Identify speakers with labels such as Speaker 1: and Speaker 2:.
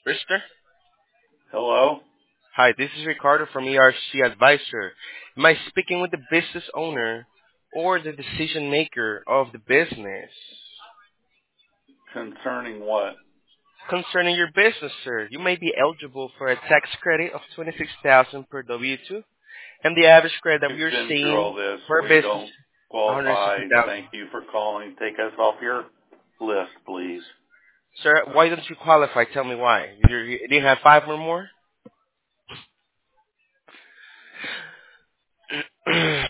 Speaker 1: Rister?
Speaker 2: Hello?
Speaker 1: Hi, this is Ricardo from ERC Advisor. Am I speaking with the business owner or the decision maker of the business?
Speaker 2: Concerning what?
Speaker 1: Concerning your business, sir, you may be eligible for a tax credit of $26,000 per W-2, and the average credit that
Speaker 2: We've
Speaker 1: we're
Speaker 2: been through
Speaker 1: seeing
Speaker 2: all this.
Speaker 1: per
Speaker 2: We
Speaker 1: business,
Speaker 2: don't qualify.
Speaker 1: 160,000.
Speaker 2: Thank you for calling. Take us off your list, please.
Speaker 1: Sir, why don't you qualify? Tell me why. You didn't have five or more?